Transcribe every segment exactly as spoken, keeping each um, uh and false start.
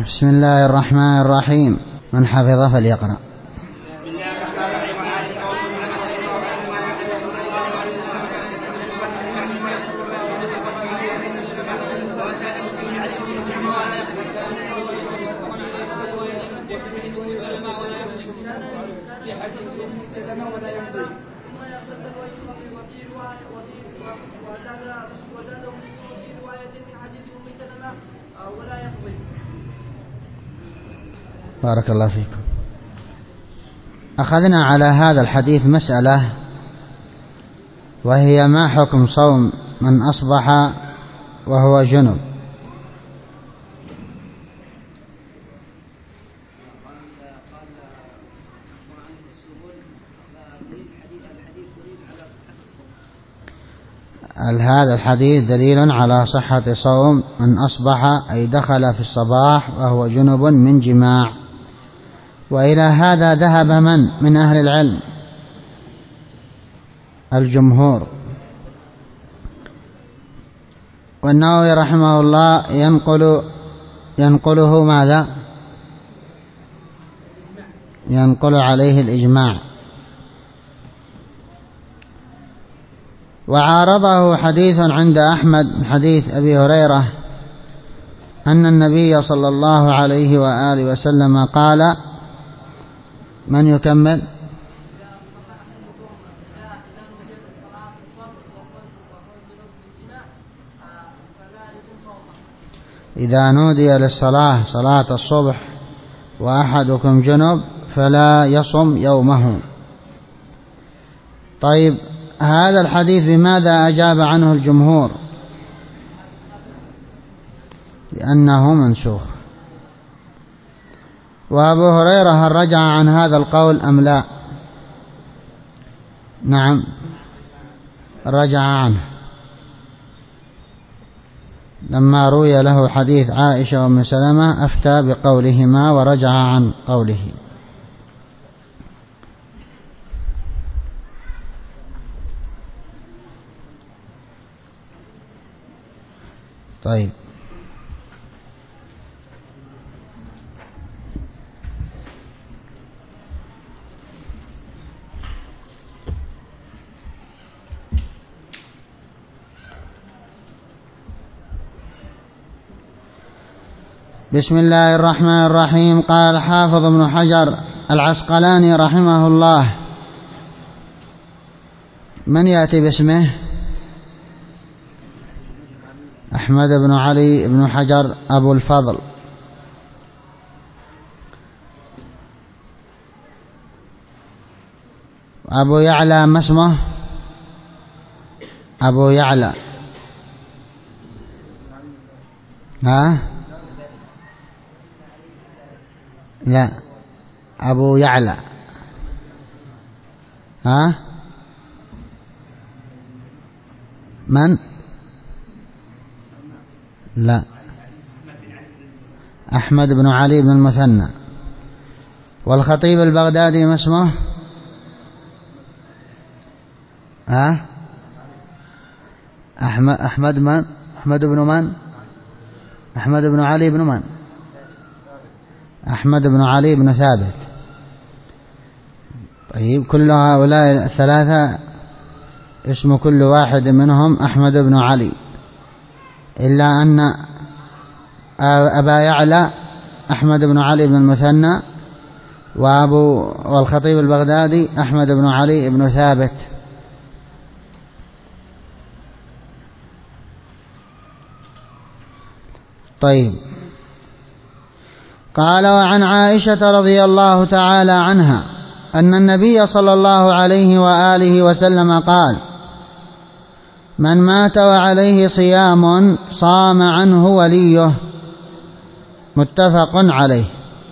بسم الله الرحمن الرحيم. من حفظ فليقرأ. بارك الله فيكم. أخذنا على هذا الحديث مسألة، وهي ما حكم صوم من أصبح وهو جنب. هذا الحديث دليل على صحة صوم من أصبح أي دخل في الصباح وهو جنب من جماع. وإلى هذا ذهب من من أهل العلم؟ الجمهور. والنووي رحمه الله ينقل ينقله ماذا؟ ينقل عليه الإجماع. وعارضه حديث عند أحمد، حديث أبي هريرة أن النبي صلى الله عليه وآله وسلم قال: من يكمل؟ إذا نودي للصلاة صلاة الصبح وأحدكم جنب فلا يصم يومه. طيب، هذا الحديث بماذا أجاب عنه الجمهور؟ لأنه منسوخ. وأبو هريرة هل رجع عن هذا القول أم لا؟ نعم، رجع عنه لما روي له حديث عائشة وأم سلمة، أفتى بقولهما ورجع عن قوله. طيب، بسم الله الرحمن الرحيم. قال حافظ ابن حجر العسقلاني رحمه الله: من يأتي باسمه؟ أحمد بن علي بن حجر أبو الفضل. أبو يعلى ما اسمه؟ أبو يعلى. ها؟ لا، أبو يعلى. ها؟ من؟ لا، أحمد بن علي بن المثنى. والخطيب البغدادي ما اسمه؟ ها؟ أحمد أحمد من؟ أحمد بن من؟ أحمد بن علي بن من؟ أحمد بن علي بن ثابت. طيب، كل هؤلاء الثلاثة اسم كل واحد منهم أحمد بن علي، إلا أن أبا يعلى أحمد بن علي بن المثنى، وأبو والخطيب البغدادي أحمد بن علي بن ثابت. طيب، قال: وعن عائشة رضي الله تعالى عنها أن النبي صلى الله عليه وآله وسلم قال: من مات وعليه صيام صام عنه وليه. متفق عليه.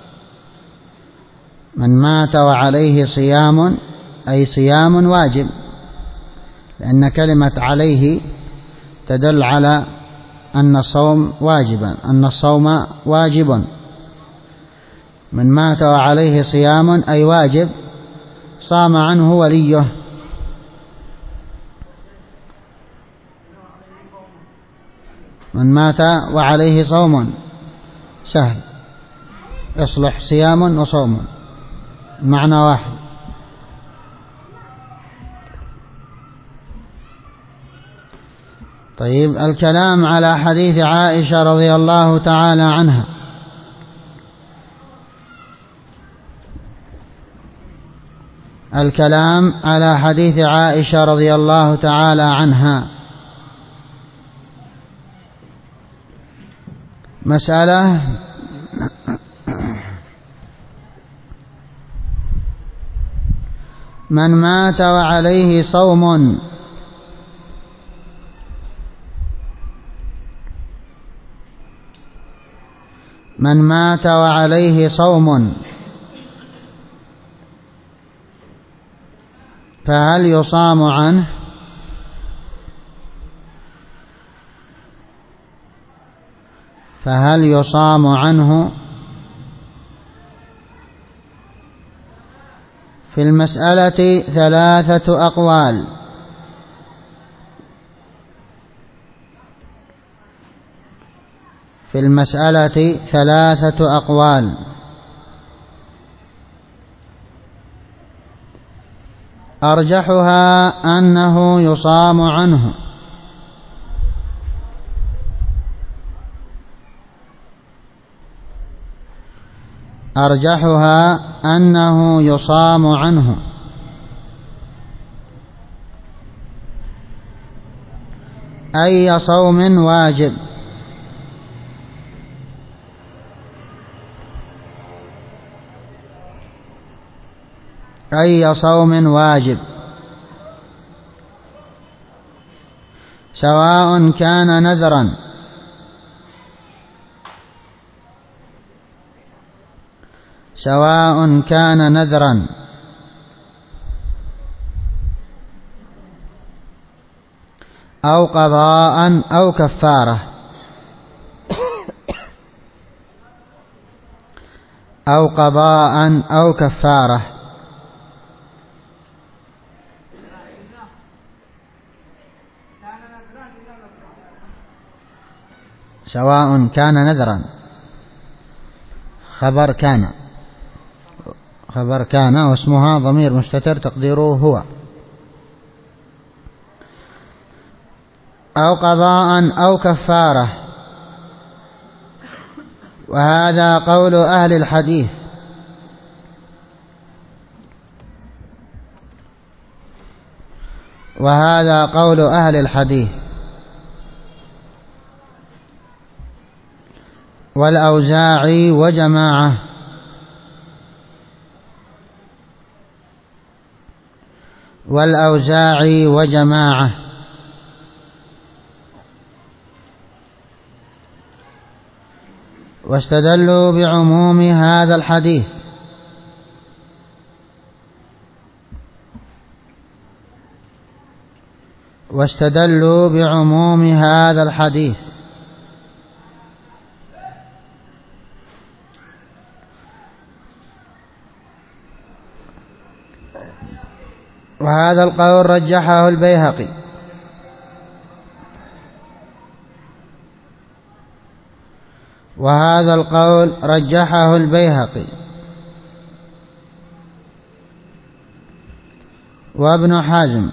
من مات وعليه صيام أي صيام واجب، لأن كلمة عليه تدل على أن الصوم واجبا، أن الصوم واجب. من مات وعليه صيام أي واجب صام عنه وليه. من مات وعليه صوم سهل. يصلح صيام وصوم، معنى واحد. طيب، الكلام على حديث عائشة رضي الله تعالى عنها. الكلام على حديث عائشة رضي الله تعالى عنها. مسألة: من مات وعليه صوم من مات وعليه صوم فهل يصام عنه؟ فهل يصام عنه؟ في المسألة ثلاثة أقوال. في المسألة ثلاثة أقوال. أرجحها أنه يصام عنه، أرجحها أنه يصام عنه. أي صوم واجب؟ أي صوم واجب، سواء كان نذرا سواء كان نذرا أو قضاء أو كفارة أو قضاء أو كفارة. سواء كان نذرا، خبر كان خبر كان واسمها ضمير مستتر تقديره هو، أو قضاء أو كفارة. وهذا قول أهل الحديث. وهذا قول أهل الحديث والأوزاعي وجماعة. والأوزاعي وجماعة واستدلوا بعموم هذا الحديث. واستدلوا بعموم هذا الحديث وهذا القول رجحه البيهقي. وهذا القول رجحه البيهقي وابن حزم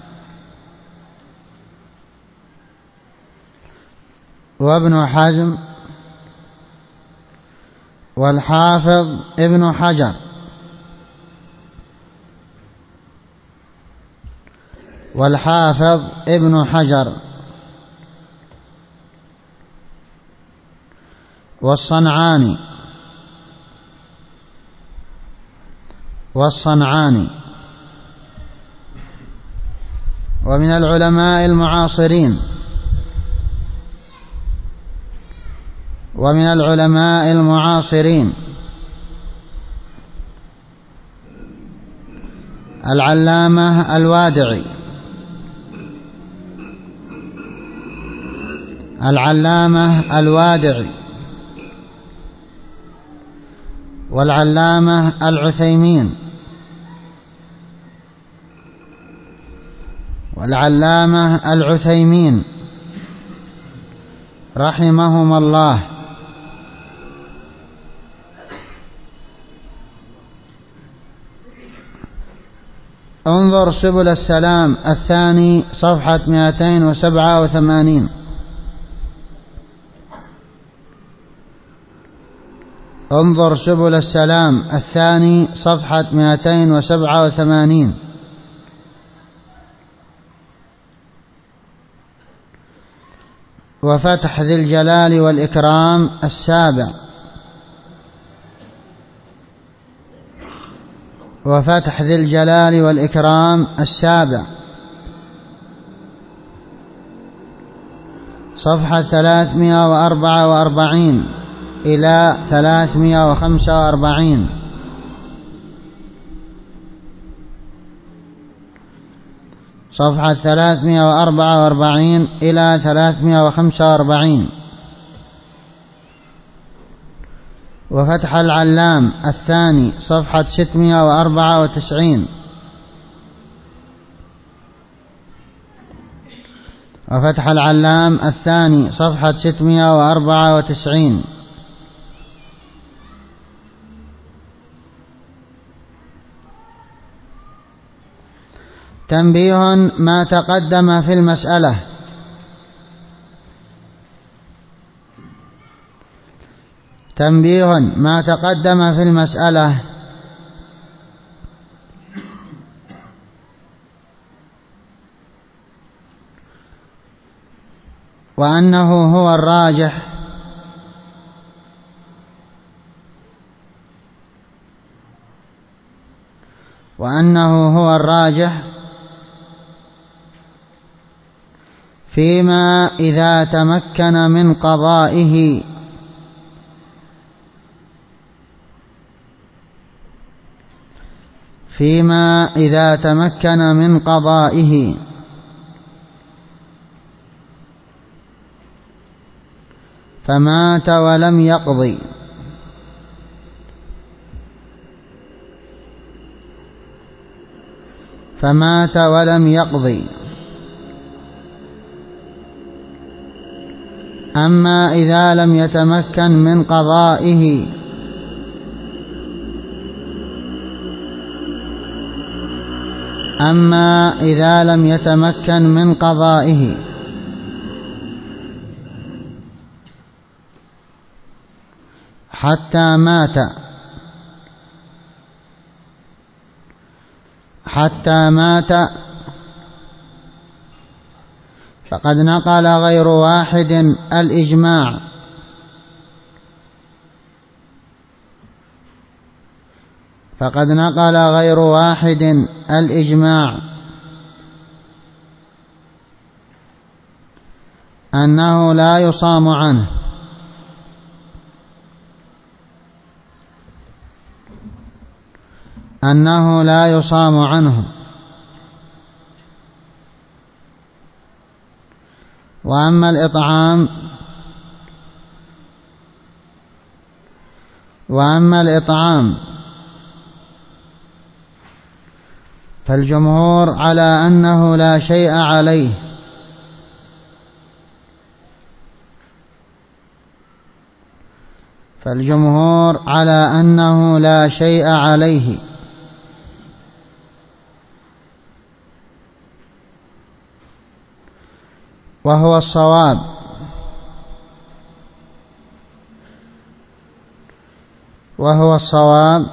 وابن حزم والحافظ ابن حجر والحافظ ابن حجر والصنعاني والصنعاني ومن العلماء المعاصرين ومن العلماء المعاصرين العلامة الوادعي العلامة الوادعي والعلامة العثيمين والعلامة العثيمين رحمهم الله انظر سبل السلام الثاني صفحة مئتين وسبعة وثمانين. انظر سبل السلام الثاني صفحة مئتين وسبعة وثمانين. وفتح ذي الجلال والإكرام السابع. وفتح ذي الجلال والإكرام السابع صفحة ثلاثمائة وأربعة وأربعين إلى ثلاثمائة وخمسة وأربعين. صفحة ثلاثمائة وأربعة وأربعين إلى ثلاثمائة وخمسة وأربعين. وفتح العلام الثاني صفحة ستمائة وأربعة وتسعين. وفتح العلام الثاني صفحة ستمائة وأربعة وتسعين. تنبيه ما تقدم في المسألة. تنبيه ما تقدم في المسألة وأنه هو الراجح وأنه هو الراجح فيما إذا تمكن من قضائه فيما إذا تمكن من قضائه فمات ولم يقضي فمات ولم يقضي أما إذا لم يتمكن من قضائه أما إذا لم يتمكن من قضائه حتى مات حتى مات فقد نقل غير واحد الإجماع فقد نقل غير واحد الإجماع أنه لا يصام عنه أنه لا يصام عنه وأما الإطعام وأما الإطعام فالجمهور على أنه لا شيء عليه فالجمهور على أنه لا شيء عليه وهو الصواب وهو الصواب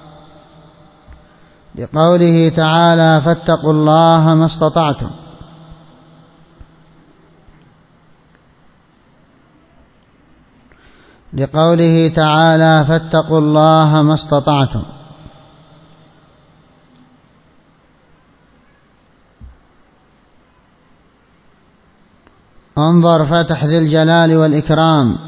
لقوله تعالى فاتقوا الله ما استطعتم لقوله تعالى فاتقوا الله ما استطعتم انظر فتح ذي الجلال والإكرام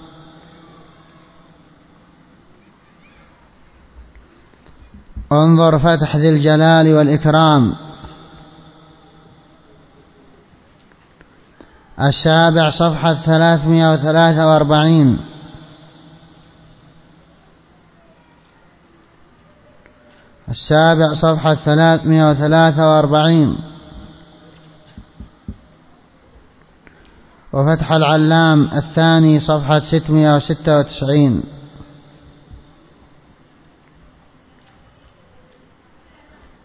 انظر فتح ذي الجلال والإكرام السابع صفحة ثلاثمائة وثلاثة وأربعين السابع صفحة ثلاثمائة وثلاثة وأربعين. وفتح العلام الثاني صفحة ستمائة وستة وتسعين.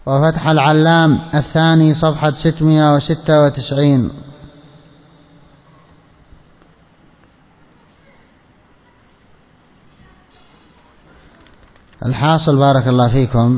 وفتح العلام الثاني صفحة ستمائة وستة وتسعين. الحاصل بارك الله فيكم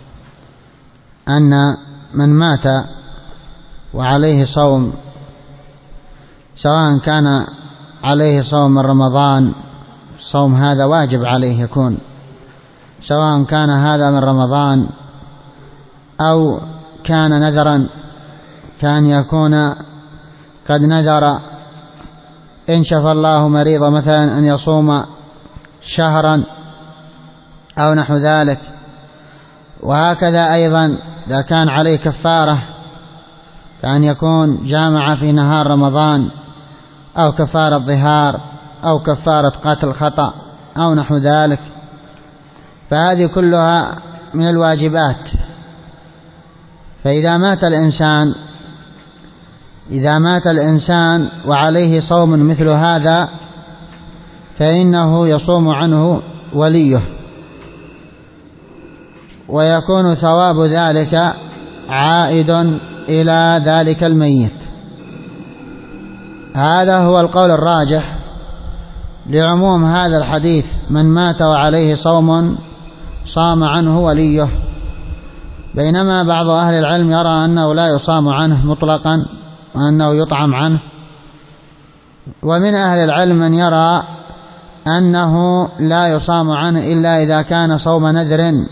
أن من مات وعليه صوم، سواء كان عليه صوم من رمضان، صوم هذا واجب عليه يكون، سواء كان هذا من رمضان أو كان نذرا، كان يكون قد نذر إن شفى الله مريضا مثلا أن يصوم شهرا أو نحو ذلك. وهكذا أيضا إذا كان عليه كفارة، كان يكون جامع في نهار رمضان، أو كفارة ظهار، أو كفارة قتل خطأ أو نحو ذلك، فهذه كلها من الواجبات. فإذا مات الإنسان إذا مات الإنسان وعليه صوم مثل هذا فإنه يصوم عنه وليه، ويكون ثواب ذلك عائد إلى ذلك الميت. هذا هو القول الراجح لعموم هذا الحديث: من مات وعليه صوم صام عنه وليه. بينما بعض أهل العلم يرى أنه لا يصام عنه مطلقا وأنه يطعم عنه، ومن أهل العلم من يرى أنه لا يصام عنه إلا إذا كان صوم نذر،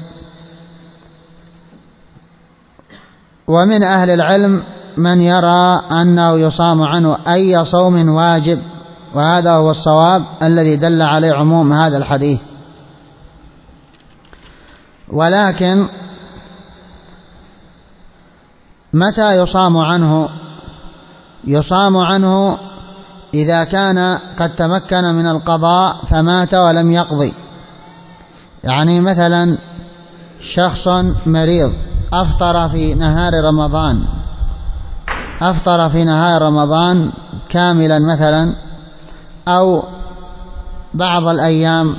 ومن أهل العلم من يرى أنه يصام عنه أي صوم واجب، وهذا هو الصواب الذي دل عليه عموم هذا الحديث. ولكن متى يصام عنه؟ يصام عنه إذا كان قد تمكن من القضاء فمات ولم يقضي. يعني مثلا شخص مريض أفطر في نهار رمضان أفطر في نهار رمضان كاملا مثلا، أو بعض الأيام،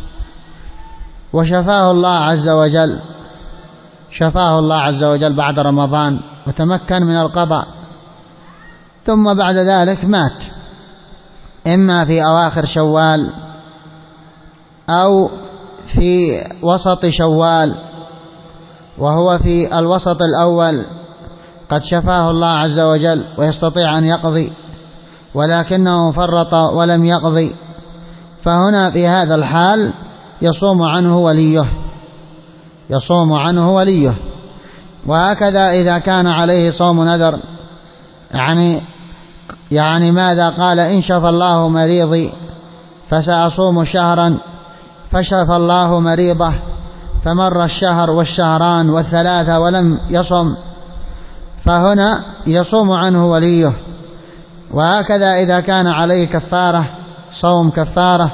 وشفاه الله عز وجل شفاه الله عز وجل بعد رمضان وتمكن من القضاء، ثم بعد ذلك مات، إما في أواخر شوال أو في وسط شوال، وهو في الوسط الأول قد شفاه الله عز وجل ويستطيع أن يقضي، ولكنه فرط ولم يقضي، فهنا في هذا الحال يصوم عنه وليه يصوم عنه وليه. وهكذا إذا كان عليه صوم نذر، يعني يعني ماذا قال: إن شفى الله مريضي فسأصوم شهرا، فشفى الله مريضه، فمر الشهر والشهران والثلاثة ولم يصم، فهنا يصوم عنه وليه. وهكذا إذا كان عليه كفارة، صوم كفارة،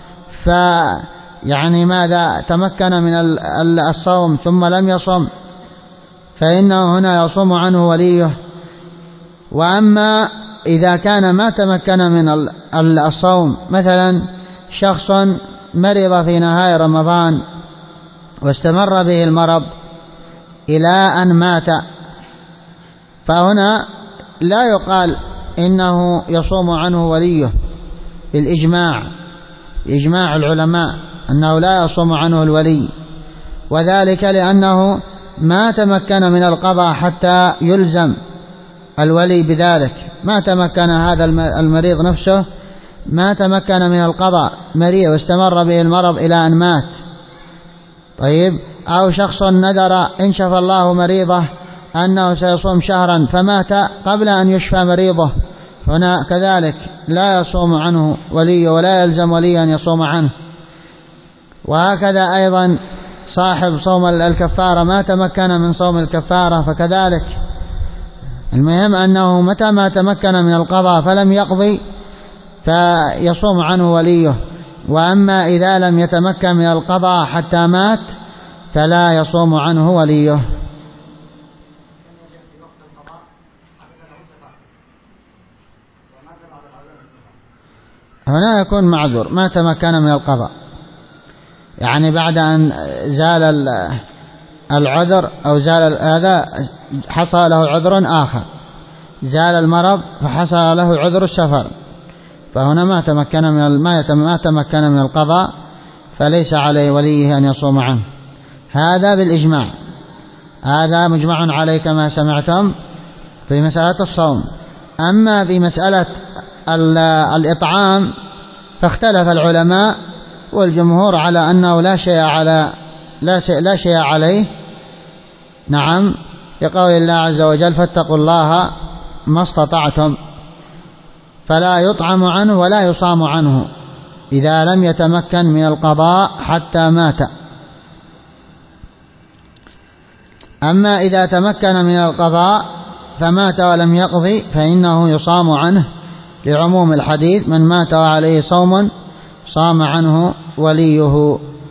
فيعني ماذا تمكن من الصوم ثم لم يصم، فإنه هنا يصوم عنه وليه. وأما إذا كان ما تمكن من الصوم، مثلا شخص مرض في نهاية رمضان واستمر به المرض إلى أن مات، فهنا لا يقال إنه يصوم عنه وليه بالإجماع إجماع العلماء أنه لا يصوم عنه الولي، وذلك لأنه ما تمكن من القضاء حتى يلزم الولي بذلك. ما تمكن هذا المريض نفسه ما تمكن من القضاء، مريض واستمر به المرض إلى أن مات. طيب، أو شخص نذر إن شفى الله مريضه أنه سيصوم شهرا فمات قبل أن يشفى مريضه، هنا كذلك لا يصوم عنه ولي ولا يلزم ولي أن يصوم عنه. وهكذا أيضا صاحب صوم الكفارة ما تمكن من صوم الكفارة فكذلك. المهم أنه متى ما تمكن من القضاء فلم يقضي فيصوم عنه وليه. وأما إذا لم يتمكن من القضاء حتى مات فلا يصوم عنه وليه. هنا يكون معذور، ما تمكن من القضاء، يعني بعد أن زال العذر أو زال الأذى حصل له عذر آخر، زال المرض فحصل له عذر السفر، فهنا ما تمكن من ما تمكن من القضاء فليس عليه وليه أن يصوم عنه. هذا بالإجماع، هذا مجمع عليه كما سمعتم في مسألة الصوم. أما في مسألة الإطعام فاختلف العلماء، والجمهور على أنه لا شيء على لا شيء, لا شيء عليه. نعم، لقول الله عز وجل فاتقوا الله ما استطعتم، فلا يطعم عنه ولا يصام عنه إذا لم يتمكن من القضاء حتى مات. أما إذا تمكن من القضاء فمات ولم يقضي فإنه يصام عنه، لعموم الحديث من مات وعليه صوم صام عنه وليه.